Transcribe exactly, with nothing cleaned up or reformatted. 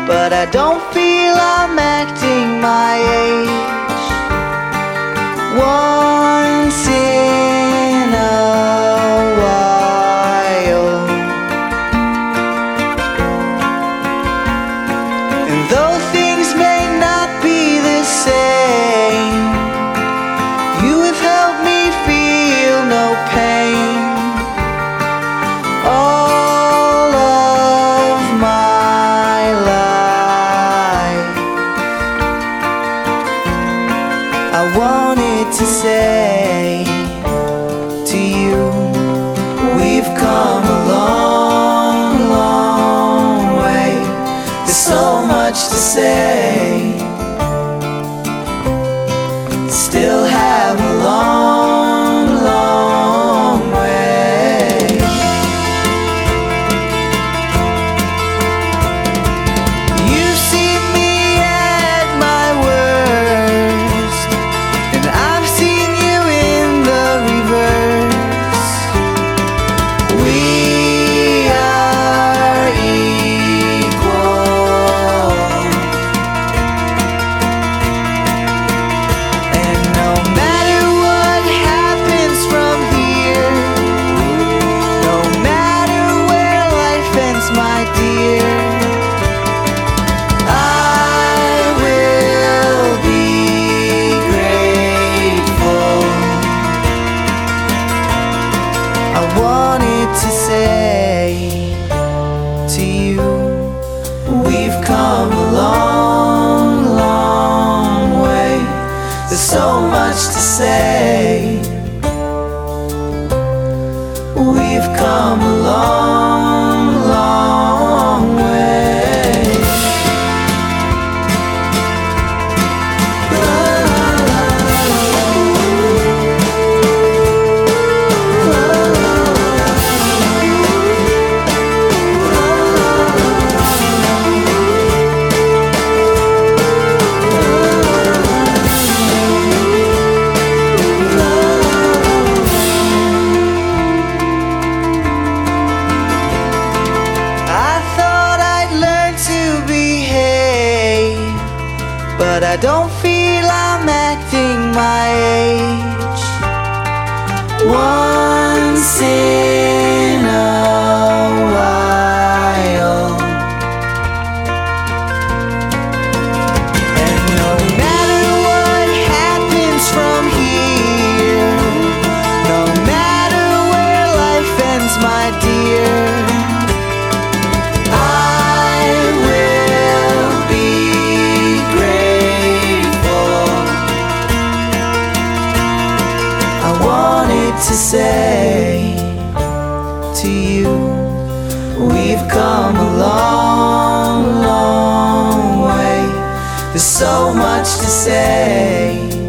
but I don't feel I'm acting my age. Once in a while, and though things may not be the same, you have helped me feel no pain. All of my life, I wanted to say to you, we've come a long, long way. There's so much to say, still have a long, long way. You've seen me at my worst, and I've seen you in the reverse. We are equal, and no matter what happens from here, no matter where life ends, my dear, I will be grateful. I wanted to say to you, we've come a long, long way. There's so much to say. We've come a long, long way. I thought I'd learn to behave, but I don't feel I'm acting my age. Once in a while, and no matter what happens from here, no matter where life ends, my dear, I will be grateful. I wanted to say to you, we've come a long, long way. There's so much to say.